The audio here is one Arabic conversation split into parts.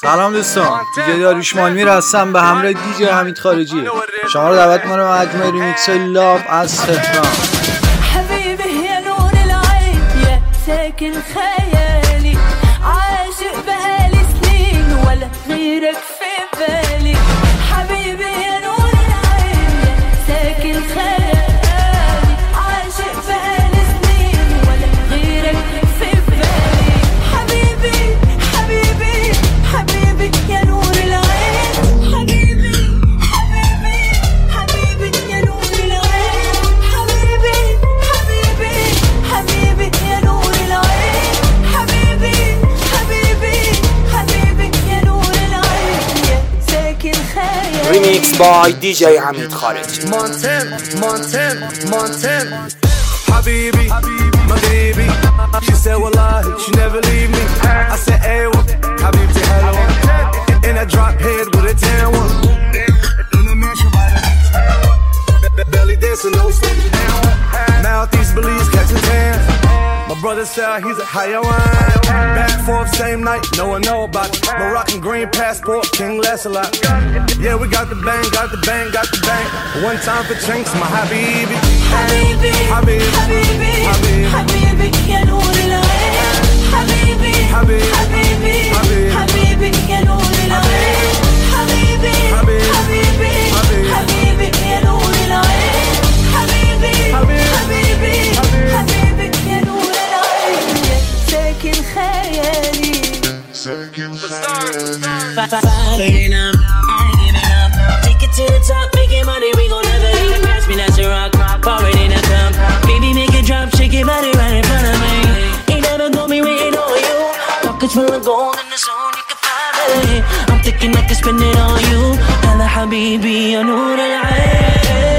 سلام دوستان، دیجی داریوش مالمیر هستم به همراه دیجی حمید خارجی. شما رو دعوت می‌کنم به مجموعه ریمیکس لاف از تهران. حبيبي يا نور العين يا ساكن خيالي عاشق بقالي سنين ولا غيرك في بالي حبيبي يا نور العين يا ساكن خيالي عاشق بقالي سنين ولا غيرك في بالي حبيبي حبيبي حبيبي يا نور العين حبيبي حبيبي حبيبي يا نور العين حبيبي حبيبي حبيبي يا نور العين حبيبي حبيبي حبيبي يا نور العين يا ساكن خيالي. ريميكس باي دي جي حميد خارجي. Montana حبيبي مغربي. She said والله she never leave me. I said ايوه حبيبتي حلوة. And I drop head with a tan one. Belly dancing no sleep. Mouth-east Belize catching tan. My brother said he's a hayawan. Back and forth same night, no one know about it. Moroccan green passport, King Lancelot. Yeah, we got the bang, got the bang, got the bang. One time for drinks, my habibi. حبيبي حبيبي حبيبي حبيبي حبيبي يا نور العين حبيبي حبيبي حبيبي حبيبي حبيبي يا نور العين حبيبي حبيبي حبيبي حبيبي يا نور العين حبيبي حبيبي حبيبي يا نور العين ساكن خيالي Second hand. Fading up, take it to the top, making money, we gon' never leave. Pass me that rock, pour it in a cup. Baby, make it drop, shake your body right in front of me. Ain't never got me waiting on you. Pockets full of gold in the zone, you can find it. I'm thinking I can spend it on you. Hala habibi, ya noor al-ain.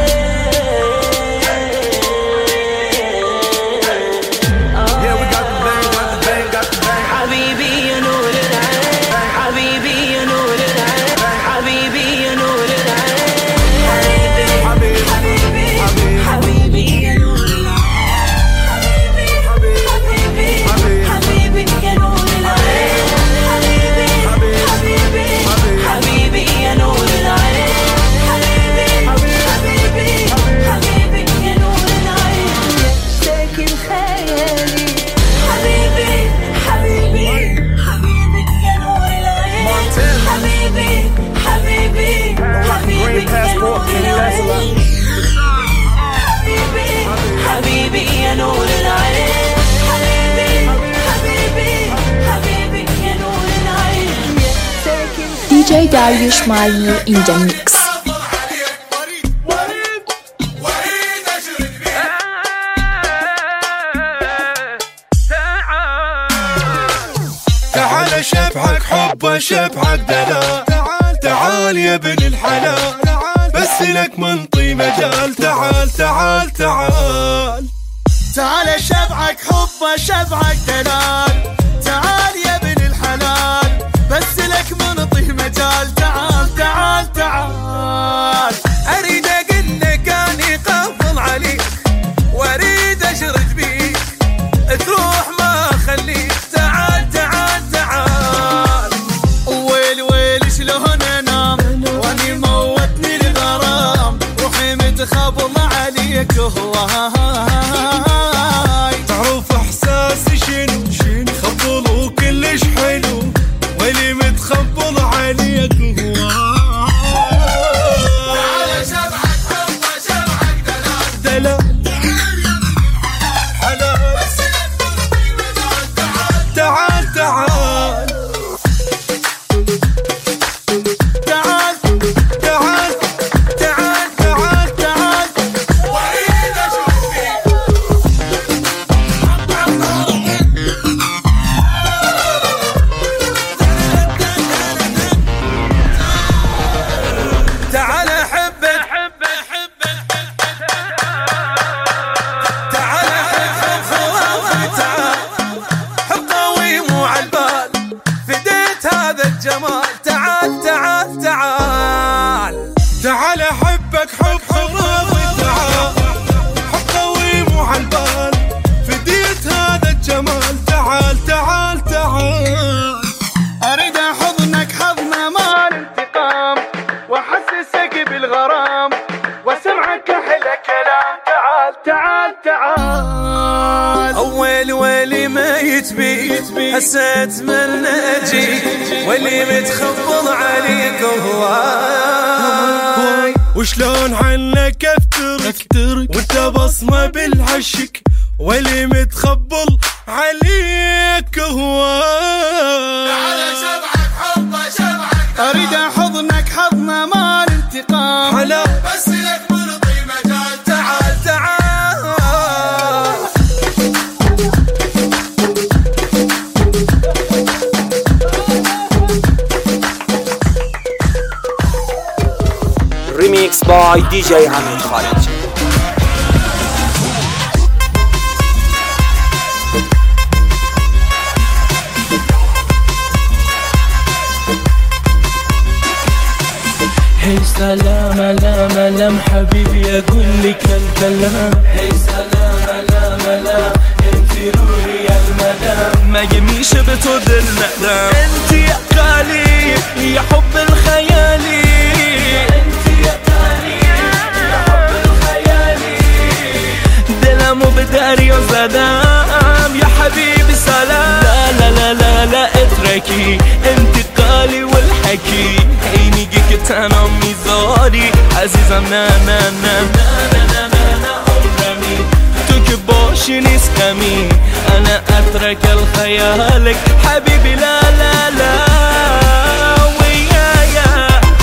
Yeah, we got the bang, got the bang, got the bang. Habibi, ya noor al-ain. Habibi, ya noor al-ain. Habibi, ya noor al-ain. حبيبي حبيبي حبيبي يا نور العين حبيبي حبيبي حبيبي يا نور العين حبيبي حبيبي حبيبي يا نور العين حبيبي حبيبي حبيبي يا نور العين ساكن خيالي حبيبي حبيبي حبيبي يا نور العين حبيبي حبيبي حبيبي يا نور العين حبيبي يا نور العين حبيبي حبيبي حبيبي يا نور العين ساكن DJ Dariush Malmir in the mix. تعال شبحك حب شبحك دلال. تعال يا ابن الحلال بس لك منطي مجال. تعال تعال تعال تعال شبعك حب شبعك دلال. تعال يا ابن الحلال بس لك منطي مجال. تعال تعال تعال اريد اقول لك اني قافل عليك واريد اشرد بيك تروح ما خليك. تعال تعال تعال ويل ويل شلون انام واني موتني الغرام. روحي متخبل عليك هواي. تعرف احساسي شنو خبل وكلش حلو ويلي متخبل عليك هواي. تعال شبعك حب شبعك دلال حلال تعال تعال تعال تعال تعال تعال تعال واريد اشوف فيك. تعال احبك تعال احبك تعال حب قوي مو عالبال فديت هذا الجمال. تعال تعال تعال تعال احبك حب خرافي. تعال حب قوي مو عالبال فديت هذا الجمال. تعال تعال تعال اريد احضنك ويلي ويلي ما يتبي هسه اتمنى اجي واللي متخبض عليك هواي وشلون عنك افترك وانت بصمه بالعشق واللي متخبل عليك هواي اريد حضنك حضنه مال انتقام حلا بس لك مرضي مجال تعال تعال ريميكس باي دي جي حميد خالد. هي سلام لام حبيبي اقول لك الكلام. هي سلام لام انت روحي يا المدام ما يميش بتود المقدام. انت يا غالي يا حب الخيالي انت يا غالي يا حب الخيالي دلم بداري وزدام يا حبيبي سلام. لا لا لا لا اتركي انت قالي والحكي عيني كتانا ميزاري عزيزم نا نا نا نا نا نا عمرمي تو كباشي نسكمي انا اترك الخيالك حبيبي لا لا لا ويايا.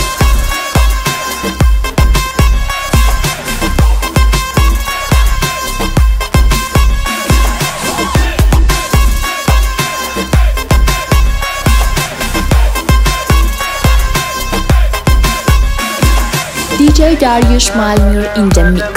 DJ Dariush Malmur in the mix.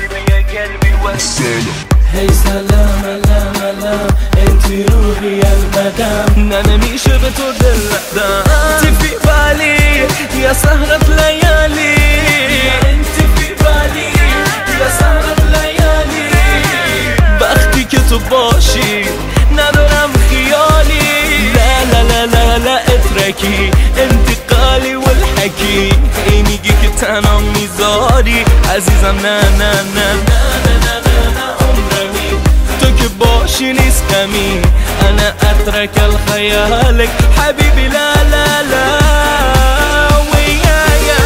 هي سلام لا انت روحي يا المدام انا مش بتود الاقدام. انت في بالي يا سهرة ليالي انت في بالي يا سهرة ليالي بختك تباشي ندرم خيالي. لا لا لا لا لا اتركي انتقالي والحكي عيني كتانا ميزاري عزيزم نا نا نا نا عمرمي تو كباشي نسكمي انا اترك الخيالك حبيبي لا لا لا ويايا.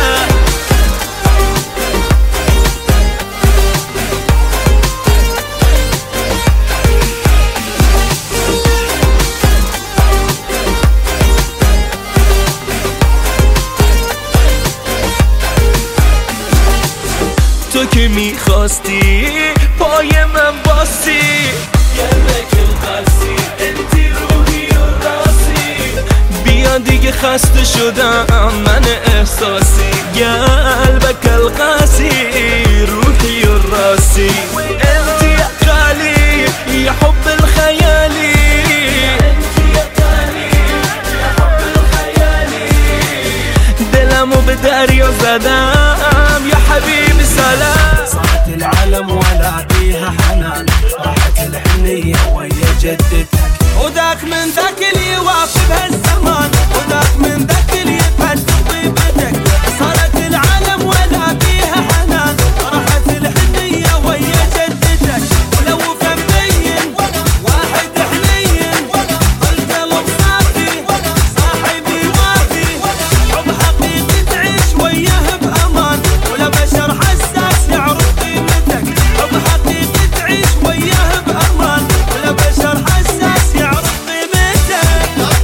تو که میخواستی پای من باسی گرمک القسی انتی روحی و راسی بیا دیگه خسته شدم من احساسی قلبك القاسي روحي الراسي انتي يا غالي يا حب الخيالي انتي يا غالي يا حب الخيالي دلم بداري وزدام يا حبيبي سلام. صارت العالم ولا فيها حنان راحت الحنية ويا جدتك وذاك من ذاك اللي يوافق هالزمان وذاك من ذاك اللي يفهد طيبتك. صارت العالم ولا فيها حنان راحت الحنية ويا جدتك. ولو فمبين واحد حنين القلب صافي صاحبي وافي حب حقيقي تعيش وياه بأمان ولا بشر حساس يعرف قيمتك. حب حقيقي تعيش وياه بأمان ولا بشر حساس يعرف قيمتك.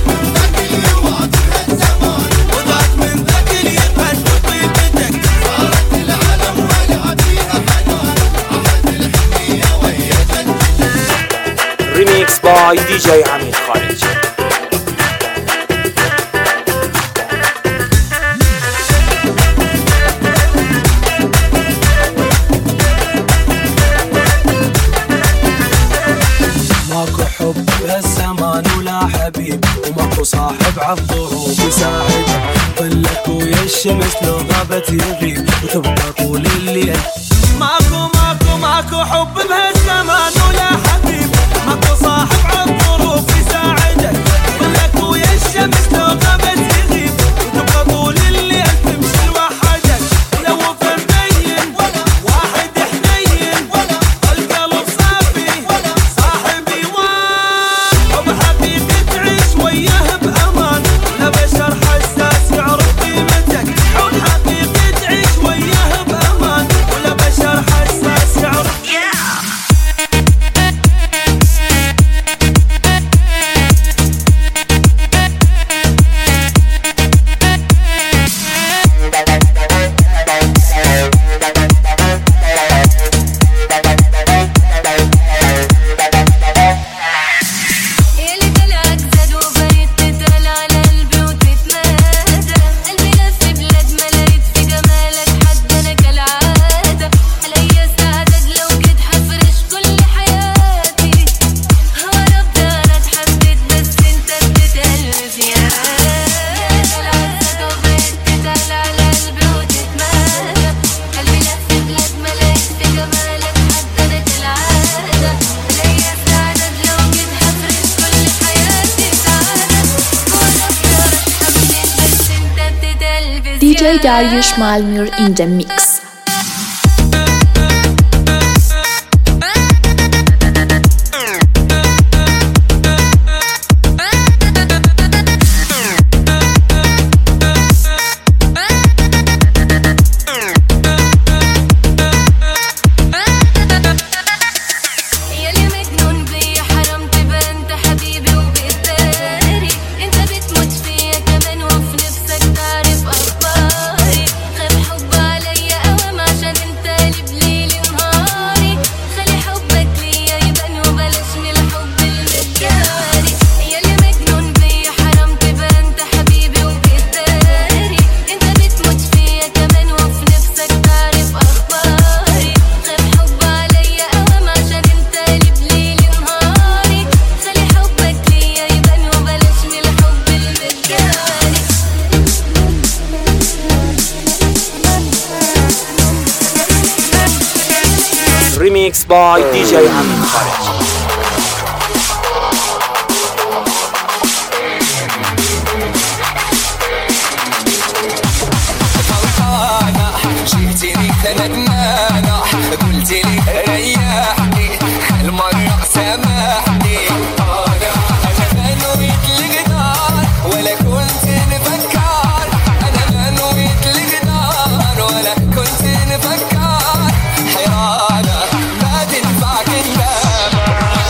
وذاك من ذاك اللي يفهد طيبتك. صارت العالم ولا فيها حنان راحت الحنية ويا جدتك. ريميكس باي دي جي حميد خالد. ماكو حب بهالزمان ولا حبيب وماكو صاحب عالظروف يساعد ظلك ويا الشمس لو غابت يغيب وتبقى طول الليل. ماكو حب بهالزمان ولا حبيب ماكو صاحب عالظروف يساعدك. ظلك ويا الشمس لو غابت يغيب وتبقى طول الليل تمشي لوحدك. ولو فمبين واحد حنين القلب صافي صاحبي DJ Dariush Malmur in the mix. Remix by DJ Hamid Kharaj. جيتيني ندمانة قلتيلي ريحني المرة سامحني أنا ما نريد القدار ولا كنت نفكر أنا ما نريد القدار ولا كنت نفكر حيرانة ما تنفعك النامة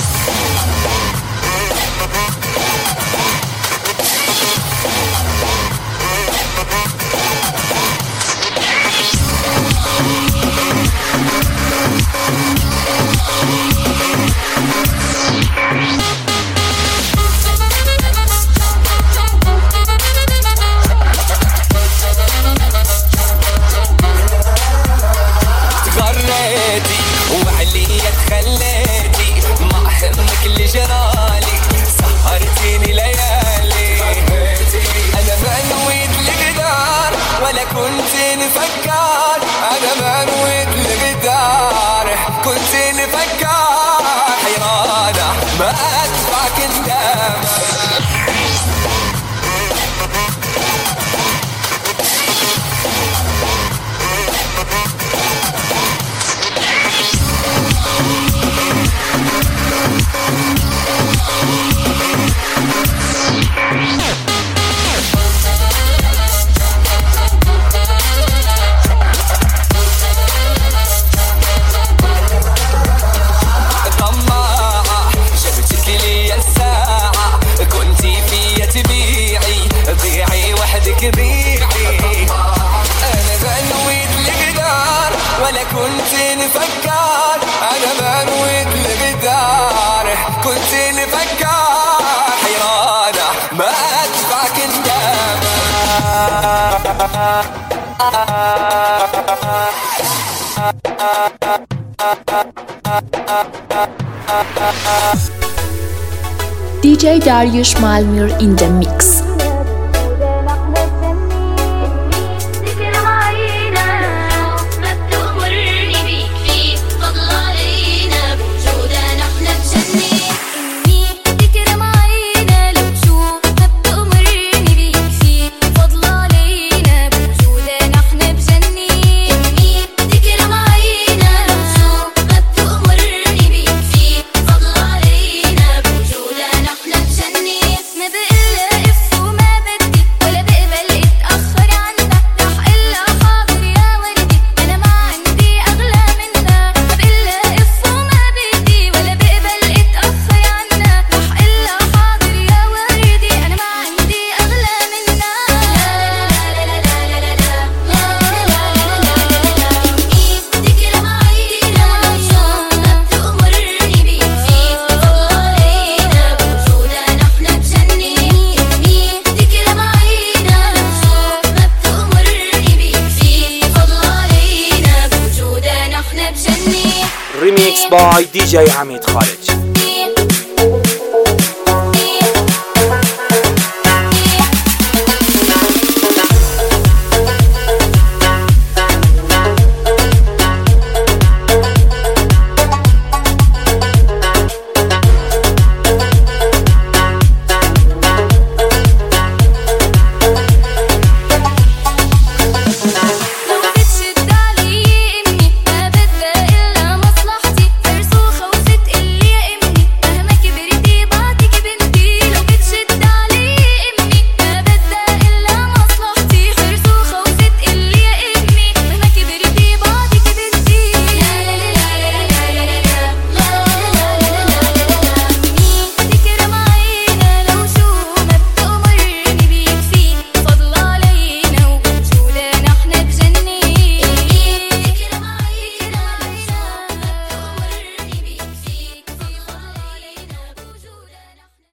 وعليا تخليتي ما همك اللي جرالي سهرتيني ليالي انا ما نويت القدار ولا كنت نفكر انا ما نويت القدار كنت نفكر حيرانة ما ادفعك الندامة بيعي أنا بنويت القدار ولا كنت نفكر أنا بنويت القدار كنت نفكر حيرانة ما أدفعك الندامة DJ Dariush Malmur in the mix. Remix by DJ Hamid Kharaj.